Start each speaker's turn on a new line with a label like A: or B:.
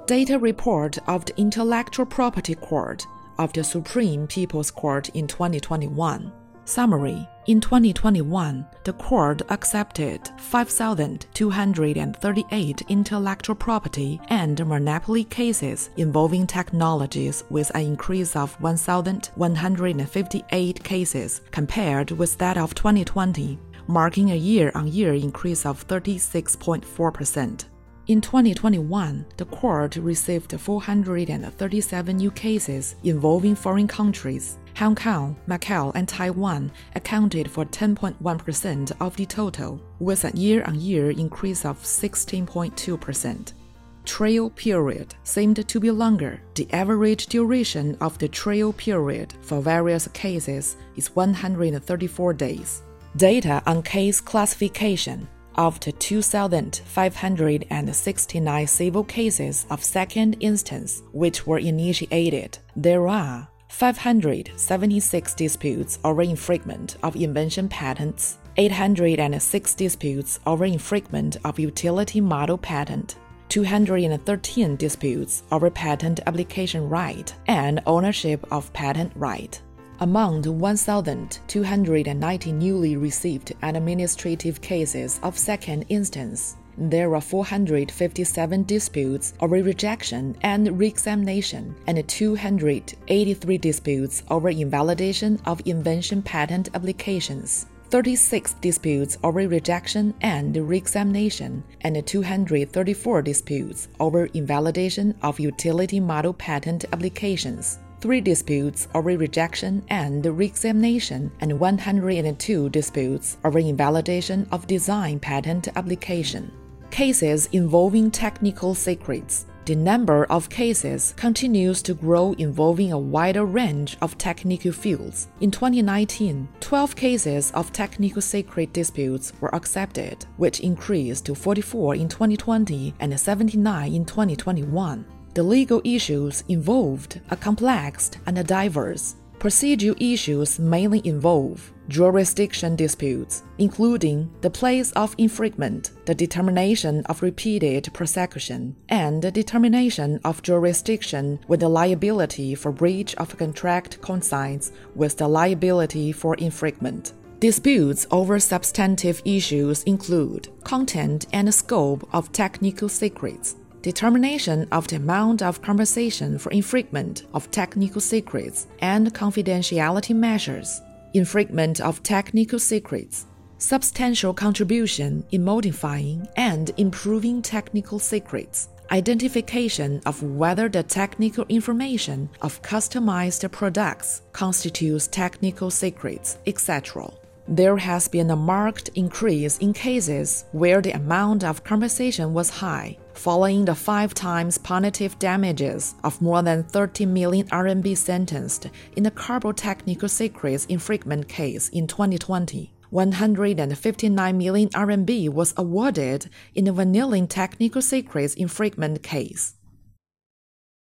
A: Data report of the Intellectual Property Court of the Supreme People's Court in 2021. Summary. In 2021, the court accepted 5,238 intellectual property and monopoly cases involving technologies, with an increase of 1,158 cases compared with that of 2020, marking a year-on-year increase of 36.4%. In 2021, the court received 437 new cases involving foreign countries. Hong Kong, Macau, and Taiwan accounted for 10.1% of the total, with a year-on-year increase of 16.2%. Trial period seemed to be longer. The average duration of the trial period for various cases is 134 days. Data on case classification. Of the 2,569 civil cases of second instance which were initiated, there are 576 disputes over infringement of invention patents, 806 disputes over infringement of utility model patent, 213 disputes over patent application right and ownership of patent right. Among the 1,290 newly received administrative cases of second instance, there were 457 disputes over rejection and re-examination, and 283 disputes over invalidation of invention patent applications, 36 disputes over rejection and re-examination, and 234 disputes over invalidation of utility model patent applications, 3 disputes over rejection and re-examination, and 102 disputes over invalidation of design patent application. Cases involving technical secrets. The number of cases continues to grow involving a wider range of technical fields. In 2019, 12 cases of technical secret disputes were accepted, which increased to 44 in 2020 and 79 in 2021. The legal issues involved are complex and diverse. Procedural issues mainly involve jurisdiction disputes, including the place of infringement, the determination of repeated prosecution, and the determination of jurisdiction when the liability for breach of contract coincides with the liability for infringement. Disputes over substantive issues include content and scope of technical secrets, determination of the amount of compensation for infringement of technical secrets and confidentiality measures, infringement of technical secrets, substantial contribution in modifying and improving technical secrets, identification of whether the technical information of customized products constitutes technical secrets, etc. There has been a marked increase in cases where the amount of compensation was high, following the 5 times punitive damages of more than 30 million RMB sentenced in the Carbo Technical Secrets infringement case in 2020. 159 million RMB was awarded in the Vanillin Technical Secrets infringement case.